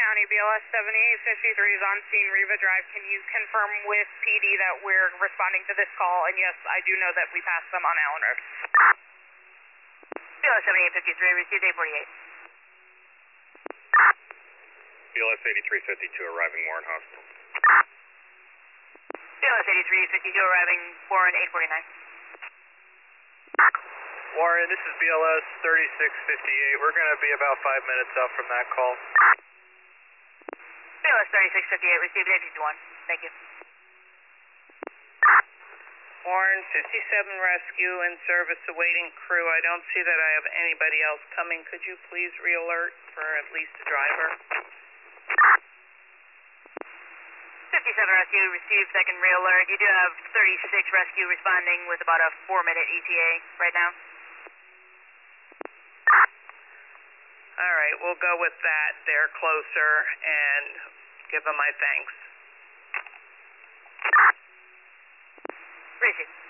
County, BLS 7853 is on scene, Riva Drive. Can you confirm with PD that we're responding to this call? And yes, I do know that we passed them on Allen Road. BLS 7853, received 848. BLS 8352 arriving Warren Hospital. BLS 8352 arriving Warren 849. Warren, this is BLS 3658. We're going to be about 5 minutes out from that call. BLS 3658, received 851. Thank you. Warren, 57 rescue in service awaiting crew. I don't see that I have anybody else coming. Could you please re-alert for at least a driver? 57 rescue, received second re-alert. You do have 36 rescue responding with about a 4-minute ETA right now. All right, we'll go with that. They're closer, and give them my thanks. Appreciate it.